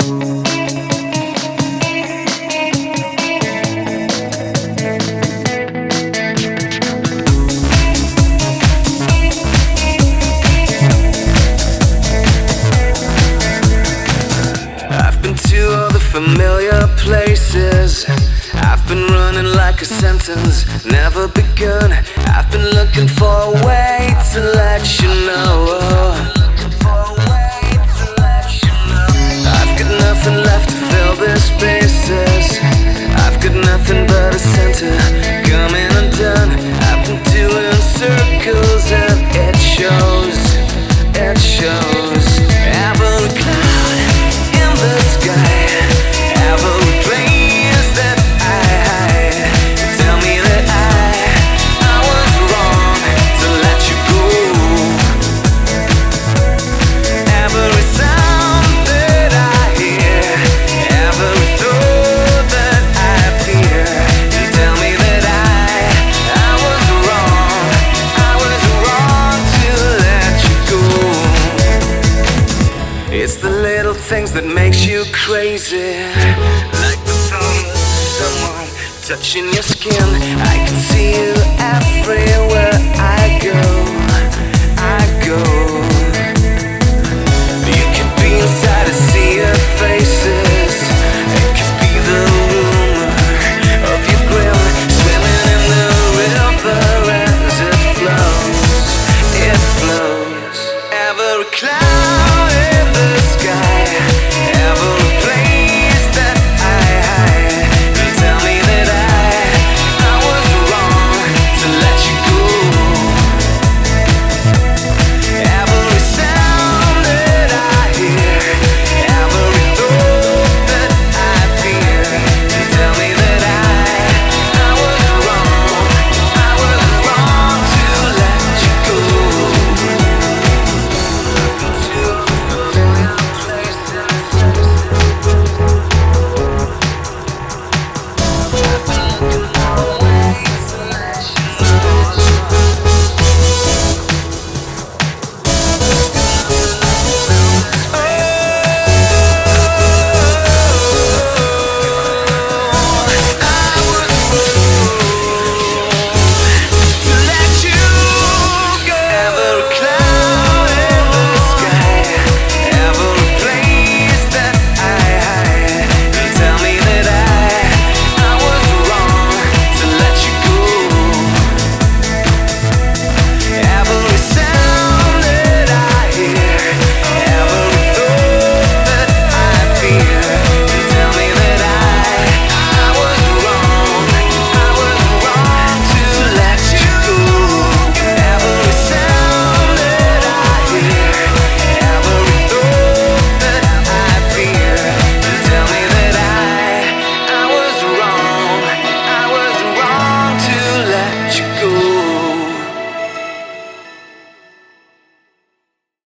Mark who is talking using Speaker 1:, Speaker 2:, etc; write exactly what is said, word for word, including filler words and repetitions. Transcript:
Speaker 1: Familiar places. I've been running like a sentence never begun. I've been looking for a way to let you know. I've got nothing left to fill the spaces. I've got nothing but a center coming undone. I've been doing circles and it shows, it shows. Every cloud in the sky, every place that I hide, tell me that I, I was wrong to let you go. Every sound that I hear, every thought that I fear, tell me that I, I was wrong, I was wrong to let you go. It's the little things that makes you crazy, like the thought of someone touching your skin. I can see you everywhere I go, I go. You could be inside